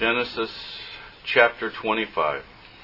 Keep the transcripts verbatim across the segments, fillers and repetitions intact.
Genesis chapter twenty-five.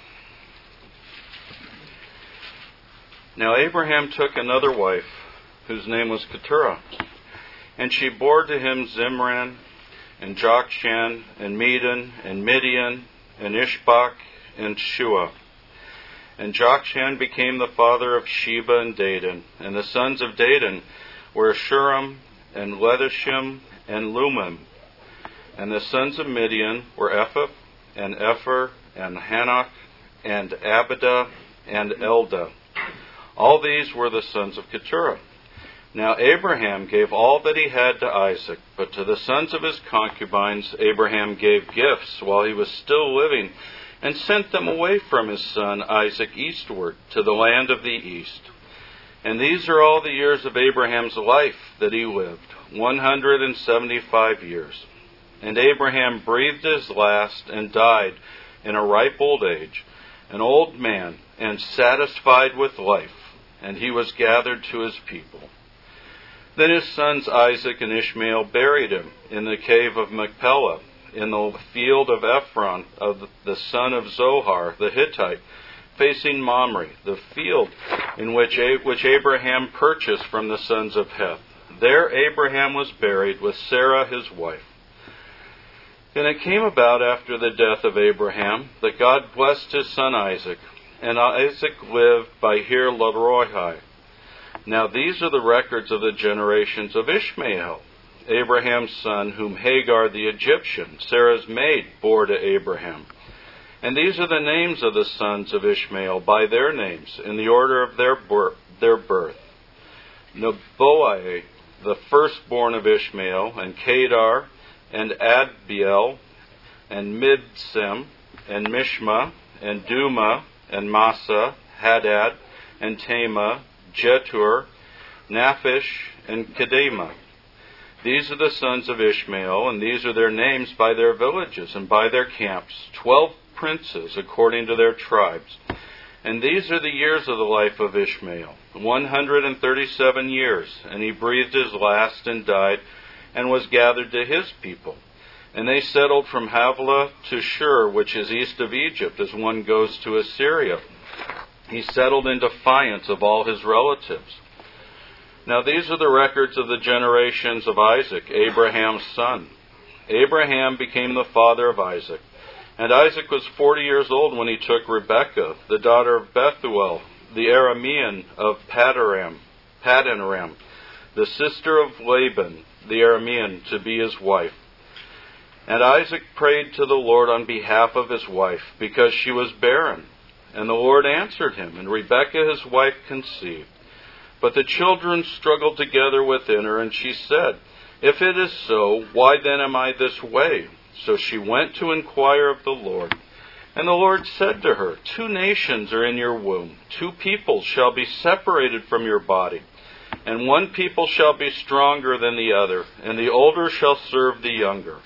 Now Abraham took another wife, whose name was Keturah, and she bore to him Zimran, and Jokshan, and Medan, and Midian, and Ishbak, and Shua. And Jokshan became the father of Sheba and Dedan, and the sons of Dedan were Shuram, and Lethishim, and Lumim. And the sons of Midian were Ephah, and Epher, and Hanok, and Abidah, and Eldah. All these were the sons of Keturah. Now Abraham gave all that he had to Isaac, but to the sons of his concubines Abraham gave gifts while he was still living, and sent them away from his son Isaac eastward, to the land of the east. And these are all the years of Abraham's life that he lived, one hundred and seventy-five years. And Abraham breathed his last and died in a ripe old age, an old man, and satisfied with life, and he was gathered to his people. Then his sons Isaac and Ishmael buried him in the cave of Machpelah, in the field of Ephron, of the son of Zohar the Hittite, facing Mamre, the field in which, which Abraham purchased from the sons of Heth. There Abraham was buried with Sarah his wife. And it came about after the death of Abraham that God blessed his son Isaac, and Isaac lived by Hir Laroihai. Now these are the records of the generations of Ishmael, Abraham's son, whom Hagar the Egyptian, Sarah's maid, bore to Abraham. And these are the names of the sons of Ishmael by their names, in the order of their birth. Their birth. Neboai, the firstborn of Ishmael, and Kedar, and Adbeel, and Midsem, and Mishma, and Duma, and Massa, Hadad, and Tema, Jetur, Naphish, and Kedema. These are the sons of Ishmael, and these are their names by their villages and by their camps, twelve princes according to their tribes. And these are the years of the life of Ishmael, one hundred and thirty-seven years, and he breathed his last and died, and was gathered to his people. And they settled from Havilah to Shur, which is east of Egypt, as one goes to Assyria. He settled in defiance of all his relatives. Now these are the records of the generations of Isaac, Abraham's son. Abraham became the father of Isaac. And Isaac was forty years old when he took Rebekah, the daughter of Bethuel, the Aramean of Padanaram, Padanaram, the sister of Laban, the Aramean, to be his wife. And Isaac prayed to the Lord on behalf of his wife, because she was barren. And the Lord answered him, and Rebekah his wife conceived. But the children struggled together within her, and she said, If it is so, why then am I this way? So she went to inquire of the Lord. And the Lord said to her, Two nations are in your womb, two peoples shall be separated from your body. And one people shall be stronger than the other, and the older shall serve the younger.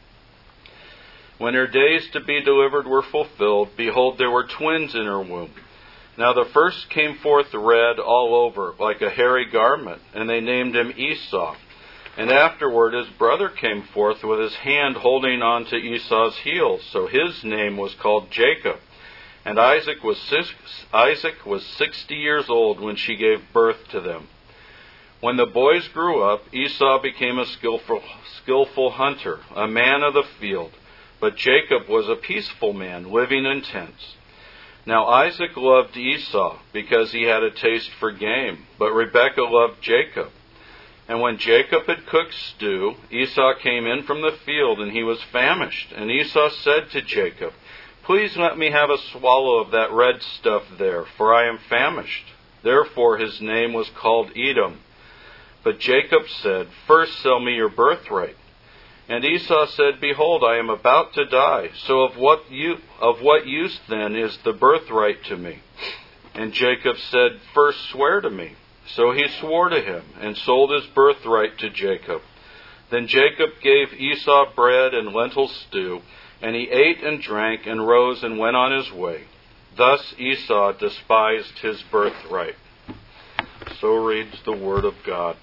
When her days to be delivered were fulfilled, behold, there were twins in her womb. Now the first came forth red all over, like a hairy garment, and they named him Esau. And afterward his brother came forth with his hand holding on to Esau's heel, so his name was called Jacob. And Isaac was six, Isaac was sixty years old when she gave birth to them. When the boys grew up, Esau became a skillful, skillful hunter, a man of the field. But Jacob was a peaceful man, living in tents. Now Isaac loved Esau, because he had a taste for game, but Rebekah loved Jacob. And when Jacob had cooked stew, Esau came in from the field, and he was famished. And Esau said to Jacob, Please let me have a swallow of that red stuff there, for I am famished. Therefore his name was called Edom. But Jacob said, First sell me your birthright. And Esau said, Behold, I am about to die, so of what, you, of what use then is the birthright to me? And Jacob said, First swear to me. So he swore to him, and sold his birthright to Jacob. Then Jacob gave Esau bread and lentil stew, and he ate and drank, and rose and went on his way. Thus Esau despised his birthright. So reads the word of God.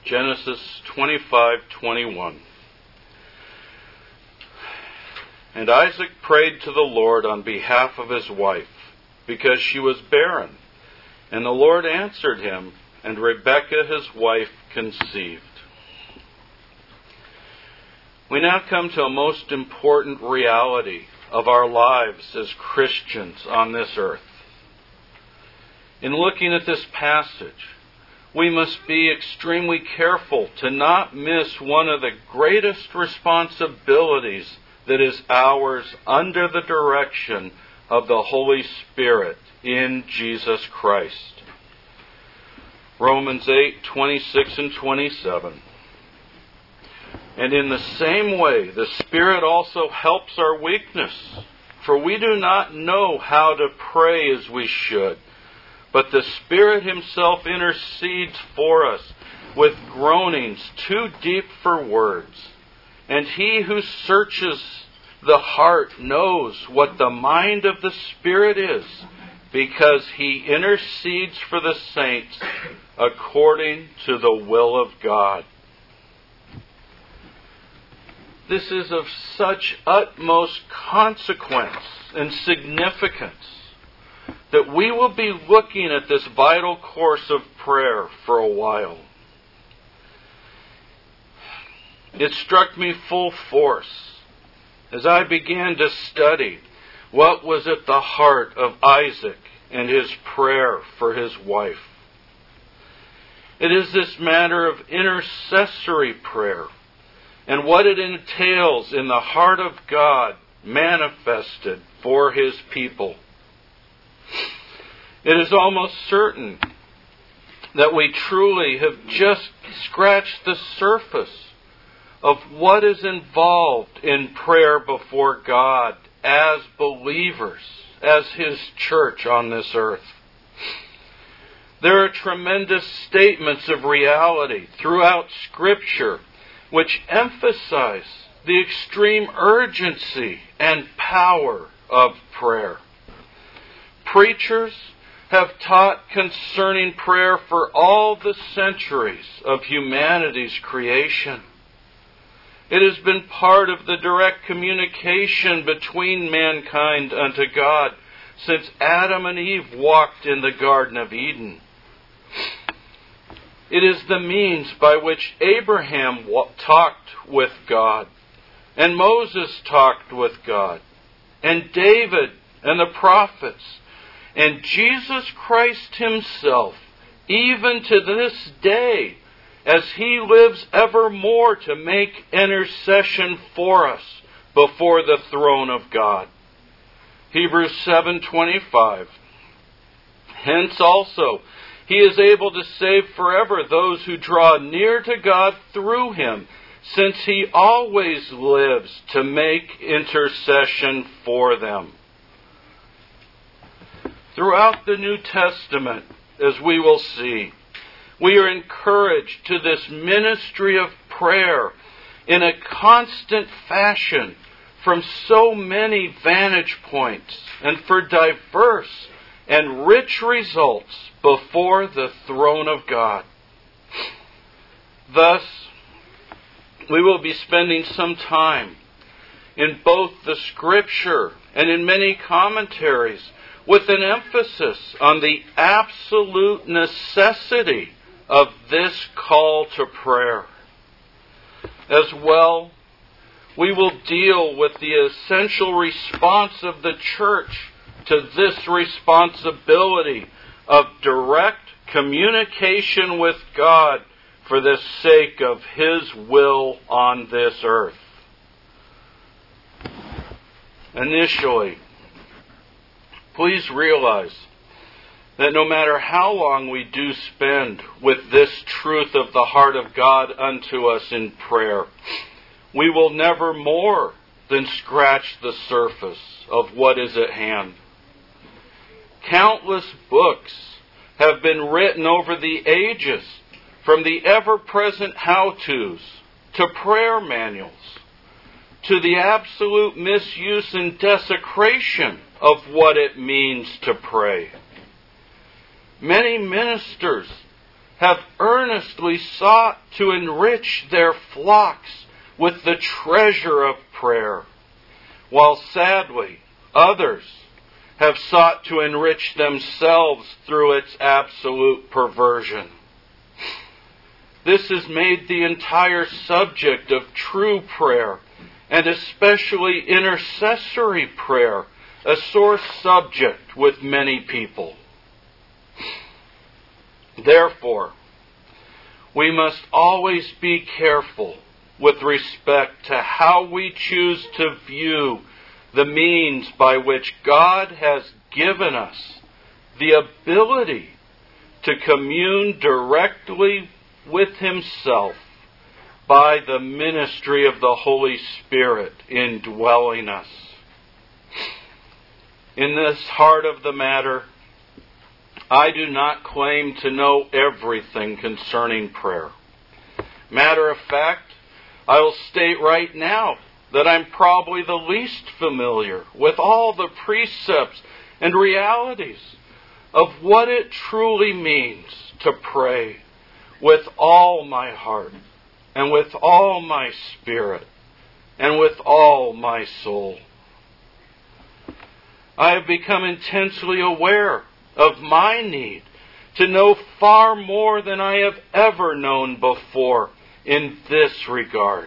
Genesis twenty-five twenty-one. And Isaac prayed to the Lord on behalf of his wife, because she was barren. And the Lord answered him, and Rebekah his wife conceived. We now come to a most important reality of our lives as Christians on this earth. In looking at this passage, we must be extremely careful to not miss one of the greatest responsibilities that is ours under the direction of the Holy Spirit in Jesus Christ. Romans eight twenty-six and twenty-seven. And in the same way, the Spirit also helps our weakness, for we do not know how to pray as we should. But the Spirit Himself intercedes for us with groanings too deep for words. And He who searches the heart knows what the mind of the Spirit is, because He intercedes for the saints according to the will of God. This is of such utmost consequence and significance that we will be looking at this vital course of prayer for a while. It struck me full force as I began to study what was at the heart of Isaac and his prayer for his wife. It is this matter of intercessory prayer and what it entails in the heart of God manifested for His people. It is almost certain that we truly have just scratched the surface of what is involved in prayer before God as believers, as His church on this earth. There are tremendous statements of reality throughout Scripture which emphasize the extreme urgency and power of prayer. Preachers have taught concerning prayer for all the centuries of humanity's creation. It has been part of the direct communication between mankind unto God since Adam and Eve walked in the Garden of Eden. It is the means by which Abraham talked with God, and Moses talked with God, and David and the prophets, and Jesus Christ Himself, even to this day, as He lives evermore to make intercession for us before the throne of God. Hebrews seven twenty-five. Hence also He is able to save forever those who draw near to God through Him, since He always lives to make intercession for them. Throughout the New Testament, as we will see, we are encouraged to this ministry of prayer in a constant fashion from so many vantage points and for diverse and rich results before the throne of God. Thus, we will be spending some time in both the Scripture and in many commentaries with an emphasis on the absolute necessity of this call to prayer. As well, we will deal with the essential response of the church to this responsibility of direct communication with God for the sake of His will on this earth. Initially, please realize that no matter how long we do spend with this truth of the heart of God unto us in prayer, we will never more than scratch the surface of what is at hand. Countless books have been written over the ages, from the ever-present how-tos to prayer manuals, to the absolute misuse and desecration of what it means to pray. Many ministers have earnestly sought to enrich their flocks with the treasure of prayer, while sadly others have sought to enrich themselves through its absolute perversion. This has made the entire subject of true prayer, and especially intercessory prayer, a sore subject with many people. Therefore, we must always be careful with respect to how we choose to view the means by which God has given us the ability to commune directly with Himself by the ministry of the Holy Spirit indwelling us. In this heart of the matter, I do not claim to know everything concerning prayer. Matter of fact, I will state right now that I'm probably the least familiar with all the precepts and realities of what it truly means to pray with all my heart and with all my spirit and with all my soul. I have become intensely aware of my need to know far more than I have ever known before in this regard.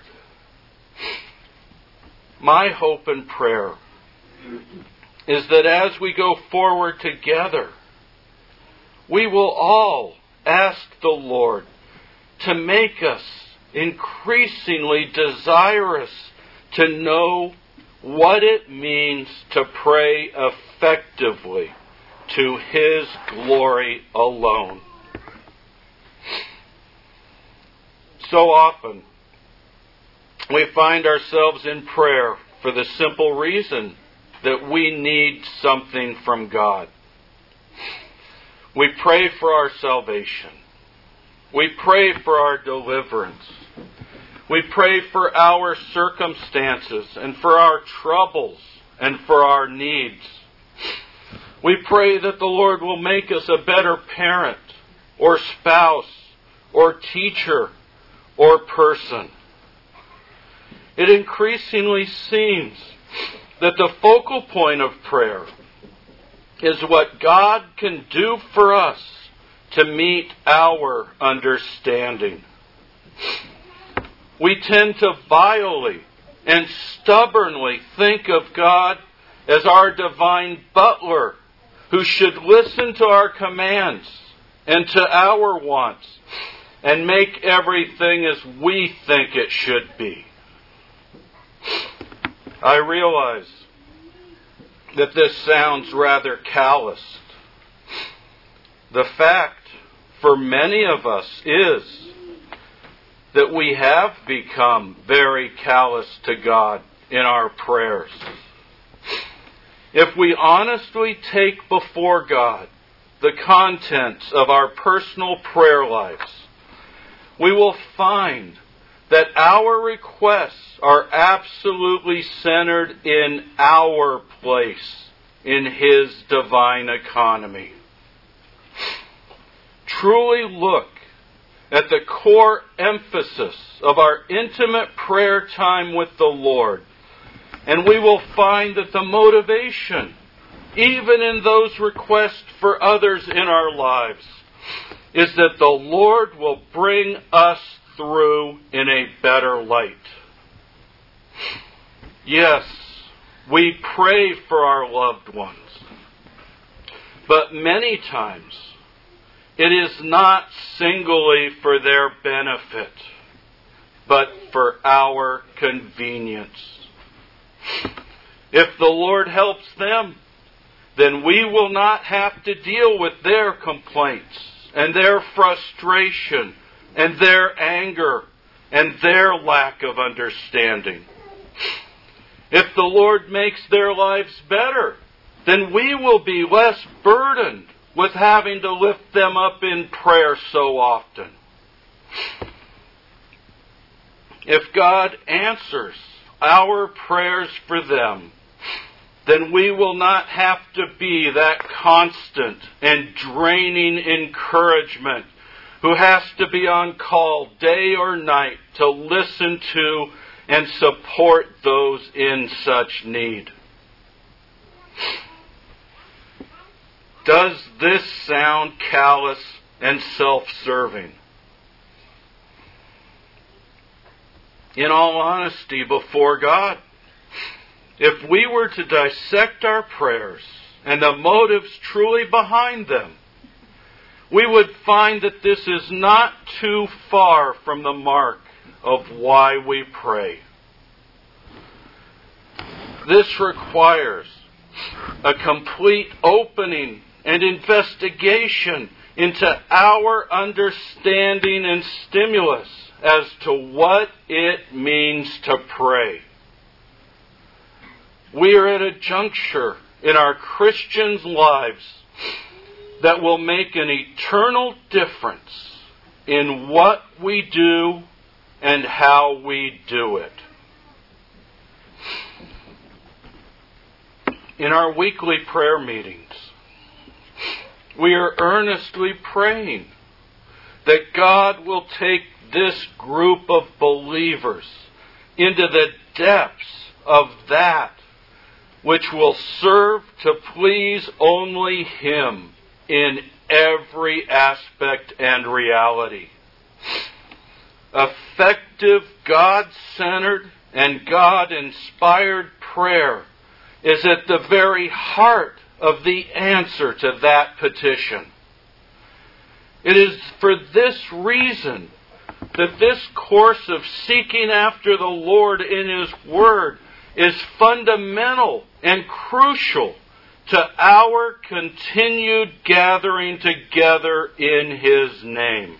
My hope and prayer is that as we go forward together, we will all ask the Lord to make us increasingly desirous to know what it means to pray effectively to His glory alone. So often, we find ourselves in prayer for the simple reason that we need something from God. We pray for our salvation. We pray for our deliverance. We pray for our circumstances and for our troubles and for our needs. We pray that the Lord will make us a better parent or spouse or teacher or person. It increasingly seems that the focal point of prayer is what God can do for us to meet our understanding. We tend to vilely and stubbornly think of God as our divine butler who should listen to our commands and to our wants and make everything as we think it should be. I realize that this sounds rather calloused. The fact for many of us is that we have become very callous to God in our prayers. If we honestly take before God the contents of our personal prayer lives, we will find that our requests are absolutely centered in our place in His divine economy. Truly look at the core emphasis of our intimate prayer time with the Lord, and we will find that the motivation, even in those requests for others in our lives, is that the Lord will bring us through in a better light. Yes, we pray for our loved ones, but many times it is not singly for their benefit, but for our convenience. If the Lord helps them, then we will not have to deal with their complaints and their frustration and their anger and their lack of understanding. If the Lord makes their lives better, then we will be less burdened with having to lift them up in prayer so often. If God answers our prayers for them, then we will not have to be that constant and draining encouragement who has to be on call day or night to listen to and support those in such need. Does this sound callous and self-serving? In all honesty before God, if we were to dissect our prayers and the motives truly behind them, we would find that this is not too far from the mark of why we pray. This requires a complete opening and investigation into our understanding and stimulus as to what it means to pray. We are at a juncture in our Christians' lives that will make an eternal difference in what we do and how we do it. In our weekly prayer meetings, we are earnestly praying that God will take this group of believers into the depths of that which will serve to please only Him in every aspect and reality. Effective, God-centered, and God-inspired prayer is at the very heart of the answer to that petition. It is for this reason that this course of seeking after the Lord in His Word is fundamental and crucial to our continued gathering together in His name.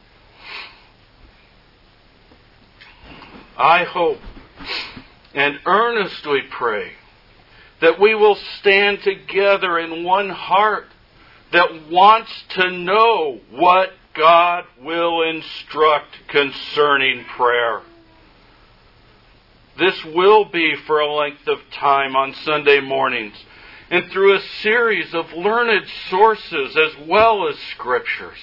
I hope and earnestly pray that we will stand together in one heart that wants to know what God will instruct concerning prayer. This will be for a length of time on Sunday mornings and through a series of learned sources as well as scriptures.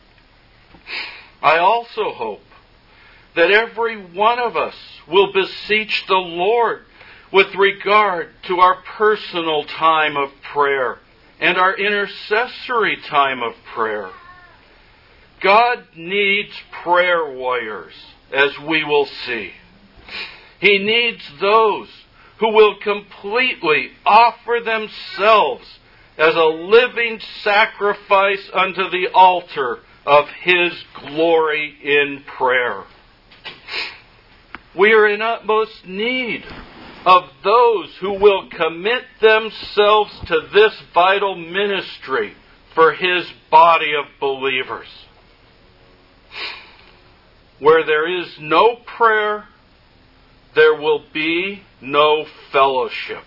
I also hope that every one of us will beseech the Lord with regard to our personal time of prayer and our intercessory time of prayer. God needs prayer warriors, as we will see. He needs those who will completely offer themselves as a living sacrifice unto the altar of His glory in prayer. We are in utmost need of those who will commit themselves to this vital ministry for His body of believers. Where there is no prayer, there will be no fellowship.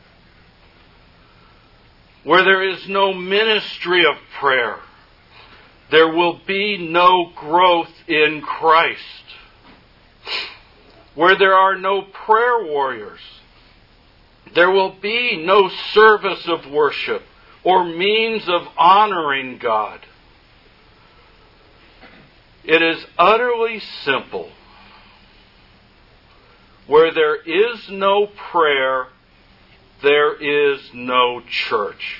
Where there is no ministry of prayer, there will be no growth in Christ. Where there are no prayer warriors, there will be no service of worship or means of honoring God. It is utterly simple. Where there is no prayer, there is no church.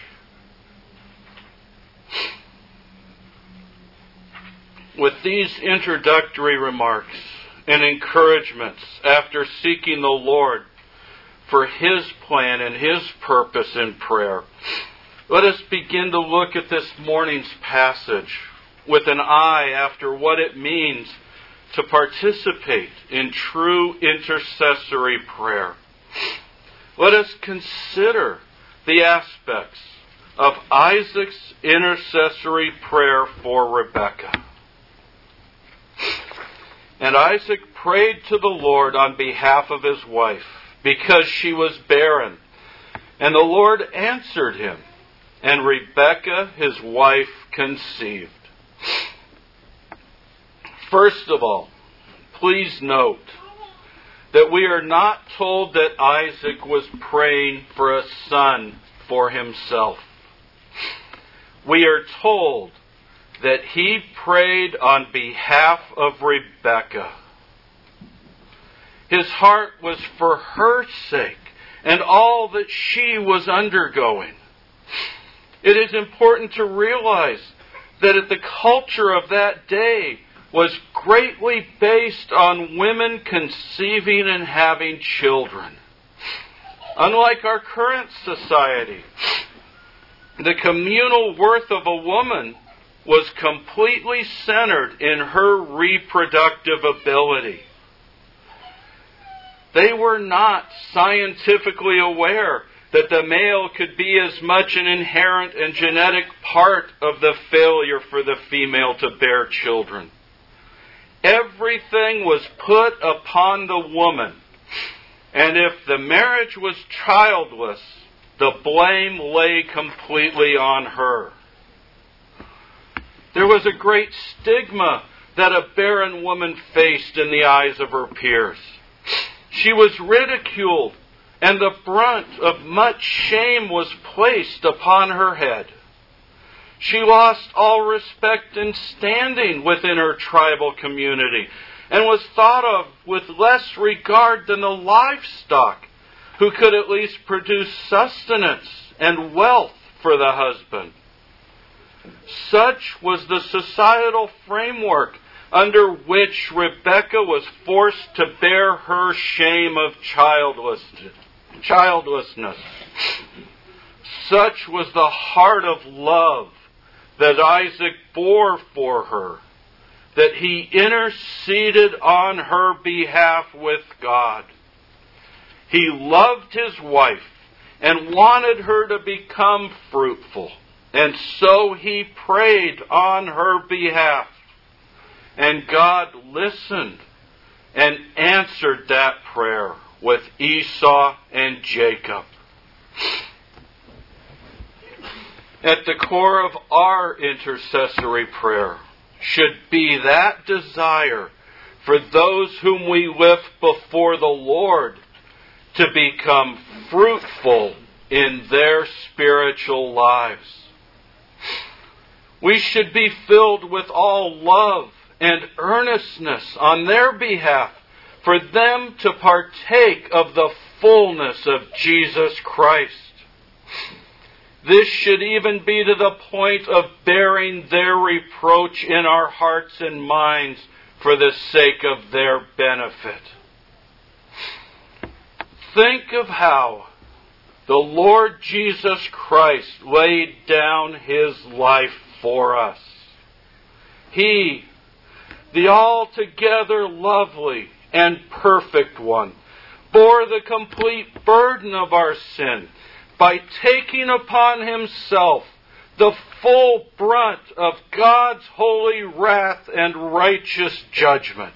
With these introductory remarks and encouragements after seeking the Lord for His plan and His purpose in prayer, let us begin to look at this morning's passage with an eye after what it means to participate in true intercessory prayer. Let us consider the aspects of Isaac's intercessory prayer for Rebekah. And Isaac prayed to the Lord on behalf of his wife, because she was barren. And the Lord answered him, and Rebekah, his wife, conceived. First of all, please note that we are not told that Isaac was praying for a son for himself. We are told that he prayed on behalf of Rebekah. His heart was for her sake and all that she was undergoing. It is important to realize that the culture of that day was greatly based on women conceiving and having children. Unlike our current society, the communal worth of a woman was completely centered in her reproductive ability. They were not scientifically aware that the male could be as much an inherent and genetic part of the failure for the female to bear children. Everything was put upon the woman, and if the marriage was childless, the blame lay completely on her. There was a great stigma that a barren woman faced in the eyes of her peers. She was ridiculed, and the brunt of much shame was placed upon her head. She lost all respect and standing within her tribal community, and was thought of with less regard than the livestock, who could at least produce sustenance and wealth for the husband. Such was the societal framework under which Rebekah was forced to bear her shame of childlessness. childlessness. Such was the heart of love that Isaac bore for her, that he interceded on her behalf with God. He loved his wife and wanted her to become fruitful, and so he prayed on her behalf. And God listened and answered that prayer with Esau and Jacob. At the core of our intercessory prayer should be that desire for those whom we lift before the Lord to become fruitful in their spiritual lives. We should be filled with all love and earnestness on their behalf for them to partake of the fullness of Jesus Christ. This should even be to the point of bearing their reproach in our hearts and minds for the sake of their benefit. Think of how the Lord Jesus Christ laid down His life for us. He, the altogether lovely and perfect one, bore the complete burden of our sin by taking upon Himself the full brunt of God's holy wrath and righteous judgment.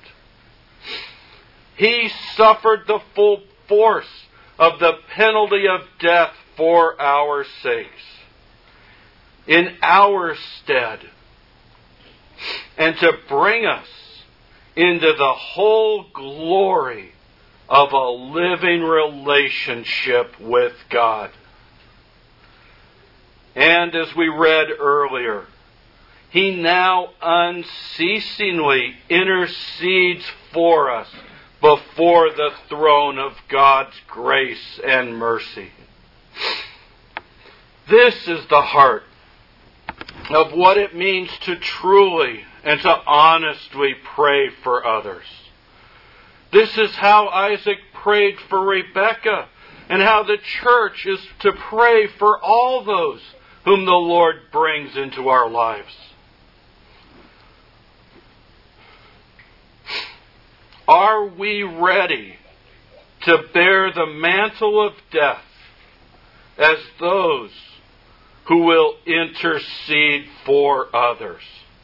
He suffered the full force of the penalty of death for our sakes, in our stead, and to bring us into the whole glory of a living relationship with God. And as we read earlier, He now unceasingly intercedes for us before the throne of God's grace and mercy. This is the heart of what it means to truly and to honestly pray for others. This is how Isaac prayed for Rebekah, and how the church is to pray for all those whom the Lord brings into our lives. Are we ready to bear the mantle of death as those who will intercede for others?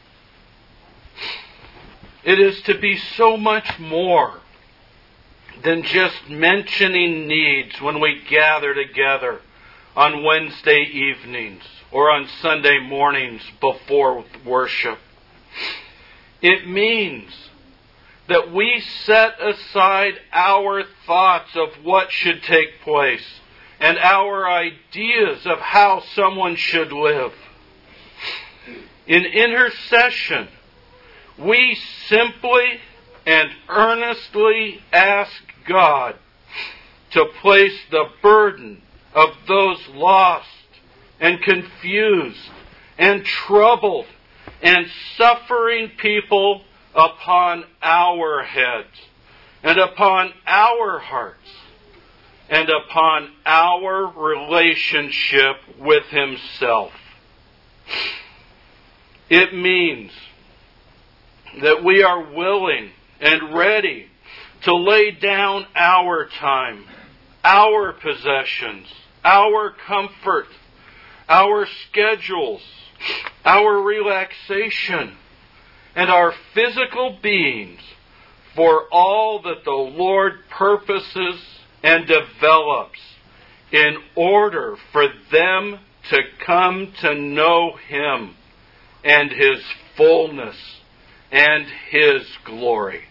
It is to be so much more than just mentioning needs when we gather together on Wednesday evenings or on Sunday mornings before worship. It means that we set aside our thoughts of what should take place and our ideas of how someone should live. in intercession, we simply and earnestly ask God to place the burden of those lost and confused and troubled and suffering people upon our heads and upon our hearts and upon our relationship with Himself. It means that we are willing and ready to lay down our time, our possessions, our comfort, our schedules, our relaxation, and our physical beings for all that the Lord purposes and develops in order for them to come to know Him and His fullness and His glory.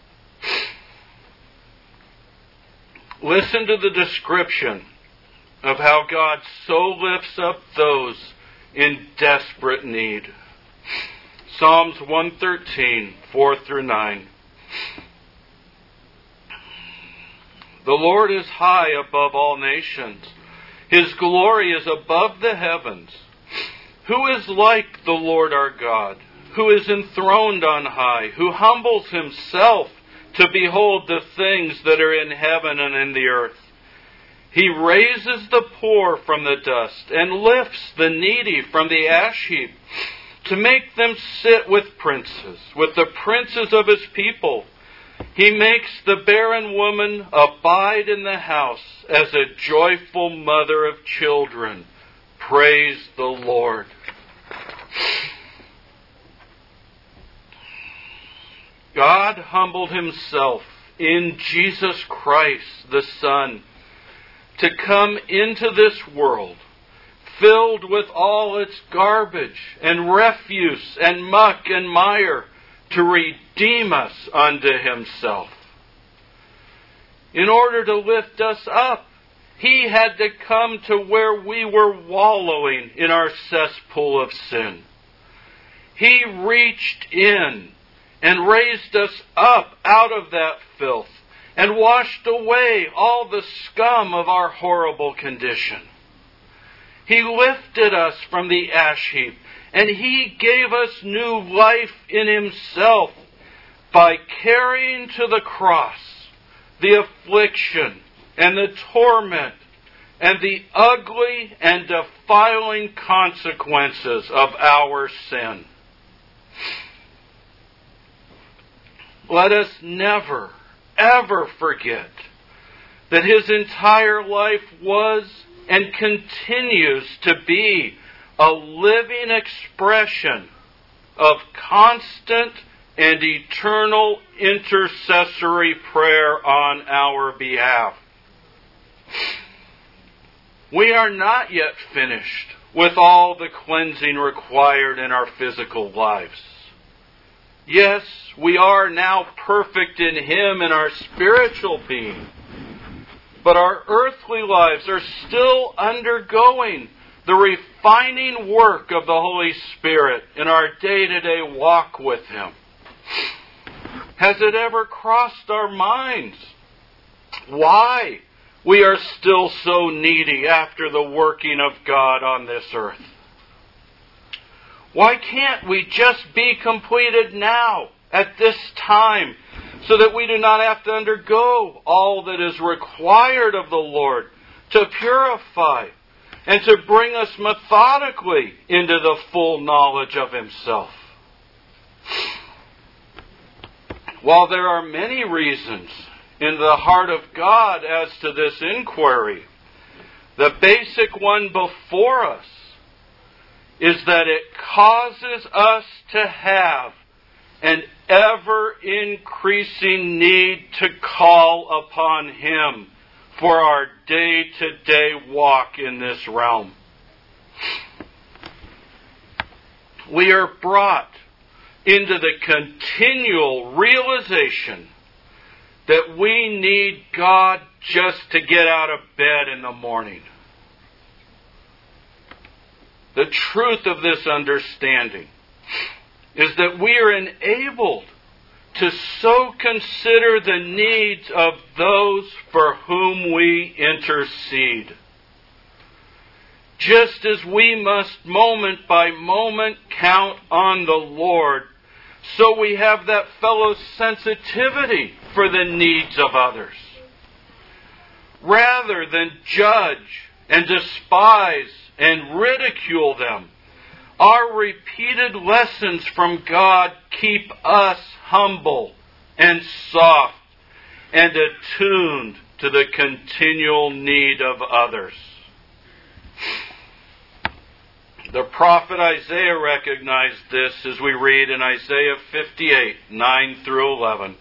Listen to the description of how God so lifts up those in desperate need. Psalms one thirteen, four through nine. The Lord is high above all nations. His glory is above the heavens. Who is like the Lord our God, who is enthroned on high, who humbles Himself to behold the things that are in heaven and in the earth? He raises the poor from the dust and lifts the needy from the ash heap to make them sit with princes, with the princes of His people. He makes the barren woman abide in the house as a joyful mother of children. Praise the Lord. God humbled Himself in Jesus Christ, the Son, to come into this world filled with all its garbage and refuse and muck and mire to redeem us unto Himself. In order to lift us up, He had to come to where we were wallowing in our cesspool of sin. He reached in and raised us up out of that filth and washed away all the scum of our horrible condition. He lifted us from the ash heap, and He gave us new life in Himself by carrying to the cross the affliction and the torment and the ugly and defiling consequences of our sin. Let us never, ever forget that His entire life was and continues to be a living expression of constant and eternal intercessory prayer on our behalf. We are not yet finished with all the cleansing required in our physical lives. Yes, we are now perfect in Him in our spiritual being. But our earthly lives are still undergoing the refining work of the Holy Spirit in our day-to-day walk with Him. Has it ever crossed our minds why we are still so needy after the working of God on this earth? Why can't we just be completed now, at this time, so that we do not have to undergo all that is required of the Lord to purify and to bring us methodically into the full knowledge of Himself? While there are many reasons in the heart of God as to this inquiry, the basic one before us is that it causes us to have an ever-increasing need to call upon Him for our day-to-day walk in this realm. We are brought into the continual realization that we need God just to get out of bed in the morning. The truth of this understanding is that we are enabled to so consider the needs of those for whom we intercede. Just as we must moment by moment count on the Lord, so we have that fellow sensitivity for the needs of others. Rather than judge and despise and ridicule them, our repeated lessons from God keep us humble and soft and attuned to the continual need of others. The prophet Isaiah recognized this as we read in Isaiah fifty-eight, nine through eleven.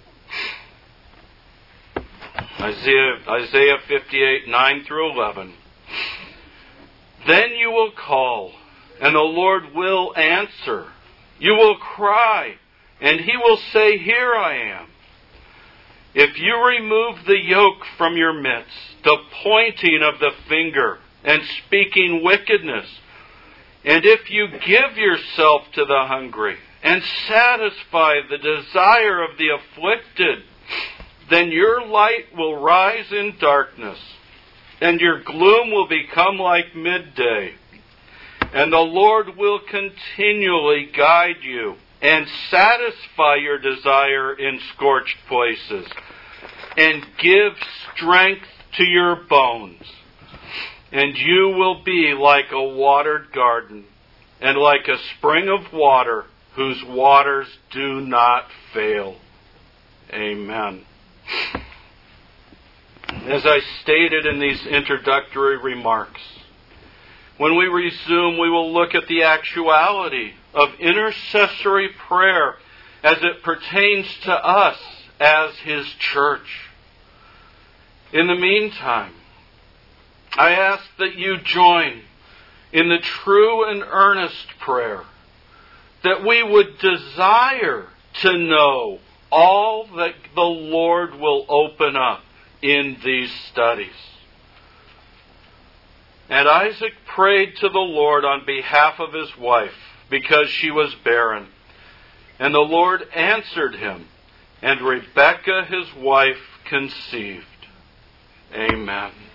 Isaiah, Isaiah fifty-eight, nine through eleven. Then you will call, and the Lord will answer. You will cry, and He will say, Here I am. If you remove the yoke from your midst, the pointing of the finger, and speaking wickedness, and if you give yourself to the hungry, and satisfy the desire of the afflicted, then your light will rise in darkness, and your gloom will become like midday. And the Lord will continually guide you and satisfy your desire in scorched places, and give strength to your bones. And you will be like a watered garden, and like a spring of water whose waters do not fail. Amen. As I stated in these introductory remarks, when we resume, we will look at the actuality of intercessory prayer as it pertains to us as His church. In the meantime, I ask that you join in the true and earnest prayer, that we would desire to know all that the Lord will open up in these studies. And Isaac prayed to the Lord on behalf of his wife, because she was barren. And the Lord answered him, and Rebekah his wife conceived. Amen.